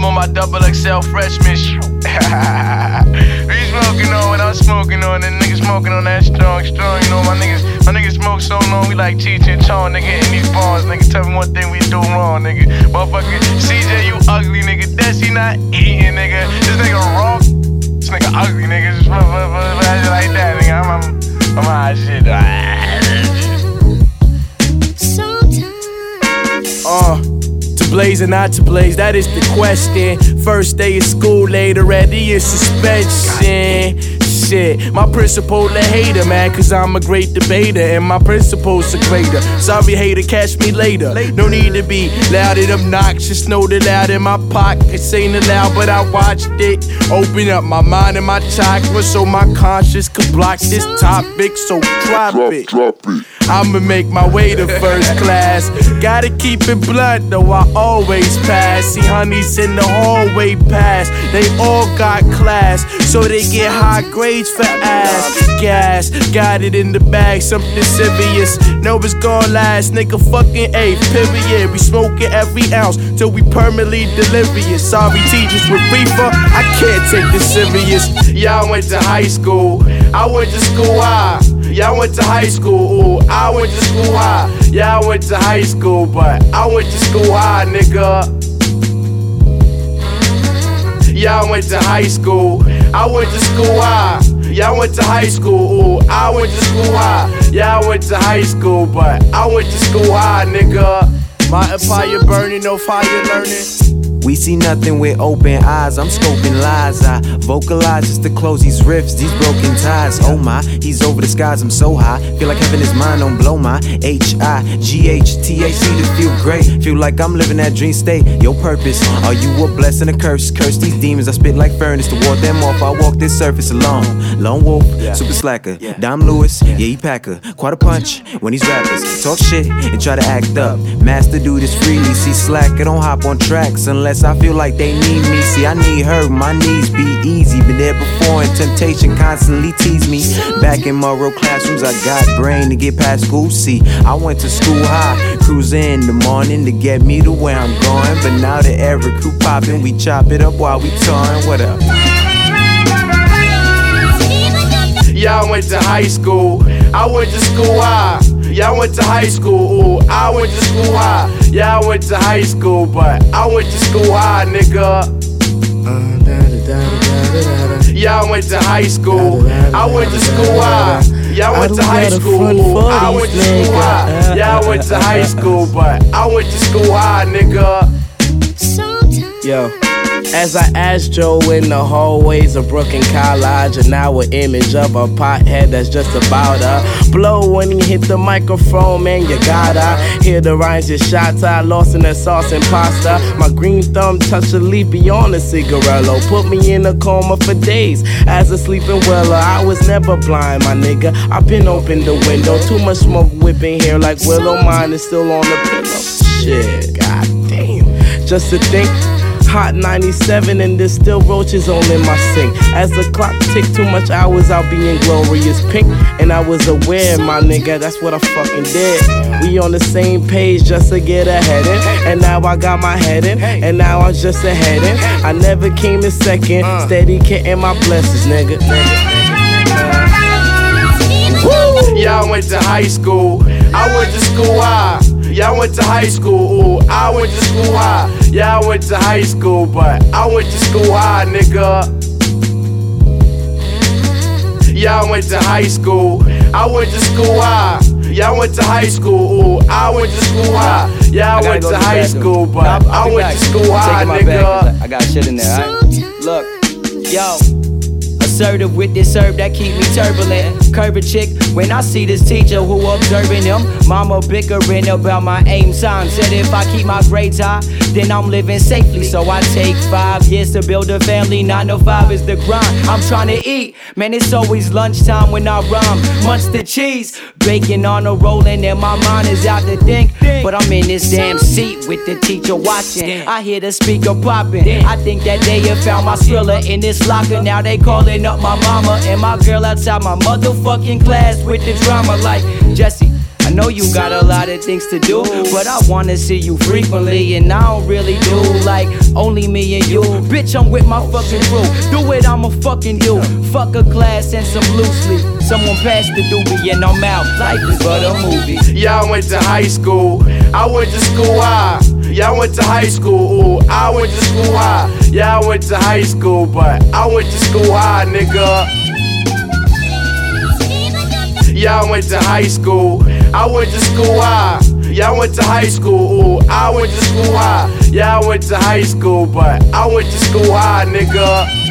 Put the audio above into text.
on my double XL freshman shit. We smoking on what I'm smoking on, and niggas smoking on that strong. You know, my niggas smoke so long, we like Cheech and Chong, nigga, in these bars, nigga. Tell me one thing we do wrong, nigga. Motherfucker, CJ, you ugly, nigga. Desi not eating, nigga. This nigga wrong. This nigga ugly, nigga. Just like that, nigga. I'm hot shit. To blaze or not to blaze, that is the question. First day of school, later at the suspension. Shit, my principal a hater, man, cause I'm a great debater, and my principal's a greater. Sorry hater, catch me later. No need to be loud and obnoxious, know the loud in my pockets ain't allowed, but I watched it open up my mind and my chakra so my conscience could block this topic, so drop it. I'ma make my way to first class. Gotta keep it blunt, though I always pass. See honeys in the hallway pass. They all got class, so they get high grades for ass. Gas, got it in the bag, something serious. Know it's gon' last, nigga fucking A, period. We smoking every ounce till we permanently delirious. Sorry teachers with reefer, I can't take this serious. Y'all went to high school, I went to school high. Y'all went to high school, ooh, I went to school high. Y'all went to high school, but I went to school high, nigga. Y'all went to high school, I went to school high. Y'all went to high school, ooh, I went to school high. Y'all went to high school, but I went to school high, nigga. My empire burning, no fire learning. We see nothing with open eyes, I'm scoping lies. I vocalize just to close these rifts, these broken ties. Oh my, he's over the skies, I'm so high. Feel like heaven is mine, don't blow my H-I-G-H-T-A-C to feel great. Feel like I'm living that dream state. Your purpose, are you a blessing, a curse? Curse these demons, I spit like furnace to ward them off. I walk this surface alone. Lone wolf, super slacker, Dom Lewis, yeah he packer. Quite a punch when these rappers talk shit and try to act up. Master do this freely, see slacker, don't hop on tracks unless I feel like they need me. See, I need her, my knees be easy. Been there before and temptation constantly tease me. Back in Monroe classrooms, I got brain to get past school. See, I went to school high, cruising in the morning to get me to where I'm going. But now the every crew popping, we chop it up while we touring. What up? Y'all went to high school, I went to school high. Y'all went to high school, ooh, I went to school high. Y'all went to high school, but I went to school high, nigga. Y'all went to high school, I went to school high. Y'all went to high school, ooh, I went to school high. Y'all went to high school, but I went to school high, nigga. Yo. As I asked Joe in the hallways of Brooklyn College, and now an image of a pothead that's just about to blow when he hit the microphone, man, you gotta hear the rhymes, your shots, I lost in that sauce and pasta. My green thumb touched a leaf beyond a cigarello, put me in a coma for days as a sleeping weller. I was never blind, my nigga, I've been open the window, too much smoke whipping here like Willow, mine is still on the pillow. Shit, goddamn, just to think. Hot 97 and there's still roaches all in my sink. As the clock ticked too much hours, I'll be in glorious pink. And I was aware, my nigga, that's what I fucking did. We on the same page just to get ahead in. And now I got my head in, and now I'm just ahead in. I never came in second, steady getting my blessings, nigga. Y'all went to high school, I went to school high. Y'all went to high school, ooh, I went to school high. Y'all went to high school, but I went to school high, nigga. Y'all went to high school, I went to school high. Y'all went to high school, ooh, I went to school high. Y'all went to high school, but I went to school high, nigga. I got shit in there, alright? Look, yo. Assertive with this herb that keep me turbulent. Curve a chick when I see this teacher who observing him. Mama bickering about my aim time. Said if I keep my grades high, then I'm living safely. So I take 5 years to build a family. 9 to 5 is the grind. I'm trying to eat. Man, it's always lunchtime when I rhyme. Munch the cheese, bacon on a rolling, and my mind is out to think. But I'm in this damn seat with the teacher watching. I hear the speaker popping. I think that they have found my thriller in this locker. Now they calling up my mama and my girl outside my motherfucking class with the drama like Jesse. I know you got a lot of things to do, but I wanna see you frequently, and I don't really do like only me and you. Bitch, I'm with my fucking crew. Do it, I'ma fucking do. Fuck a glass and some loosely. Someone pass the doobie and I'm out. Life is but a movie. Yeah, I went to high school. I went to school high. Yeah, I went to high school. Ooh, I went to school high. Yeah, I went to high school, but I went to school high, nigga. Yeah, I went to high school. I went to school high. Yeah, I went to high school. Ooh, I went to school high. Yeah, I went to high school, but I went to school high, nigga.